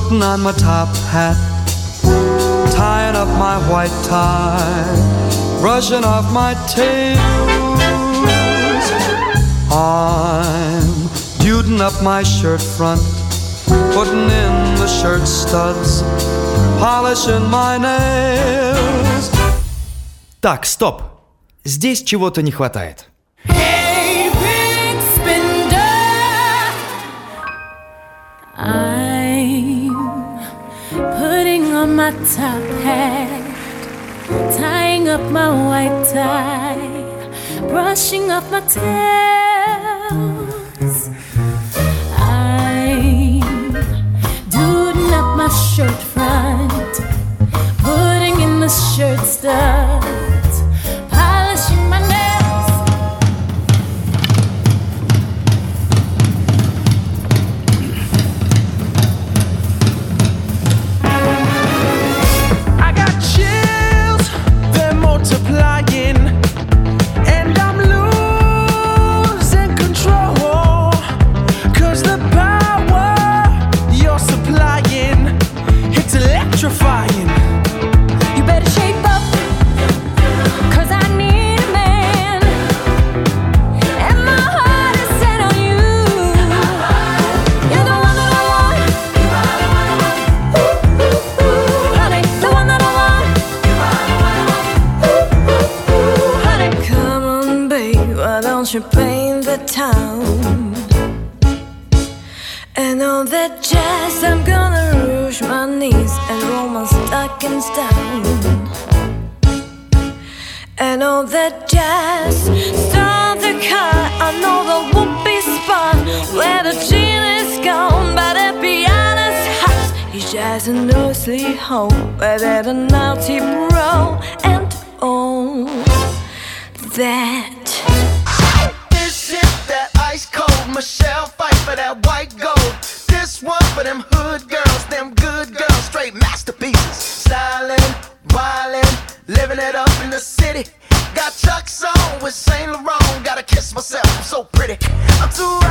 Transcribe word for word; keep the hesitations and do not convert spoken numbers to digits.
putting on my top hat, tying up my white tie, brushing off my tails. I'm duding up my shirt front, putting in the shirt studs, polishing my nails. Так, стоп. Здесь чего-то не хватает. Hey, big spender, I'm putting on my top hat, tying up my white tie, brushing off my tails. I'm doing up my shirt front, putting in the shirt studs, polishing my nails. I got chills, they're multiplying, and I'm losing control, 'cause the power you're supplying, it's electrifying. You better shape up, 'cause I need a man, and my heart is set on you. You're the one that I want, ooh, ooh, ooh, honey, the one that I want, ooh, ooh, ooh, honey. Come on, babe, why don't you paint the town? And all that jazz, I'm gonna rouge my knees and roll my stockings down. And all that jazz, start the car, I know the whoopee spot where the gin is gone, but the piano's hot. He's jazzing nicely home, where there's a naughty bro, and all that. This is that ice cold Michelle fight for that white gold. This one for them hood girls, them good girls, straight masterpieces. Stylin', wildin', living it up in the city. Got Chuck's on with Saint Laurent, gotta kiss myself, I'm so pretty. I'm too